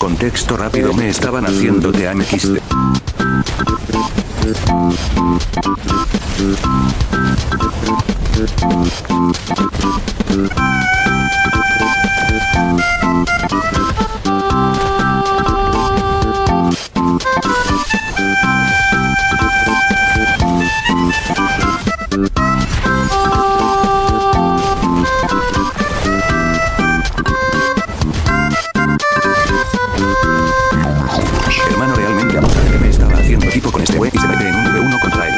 Contexto rápido, me estaban haciendo TMXT. Hermano, realmente apunta de que me estaba haciendo equipo con este güey y se mete en un V1 contra él.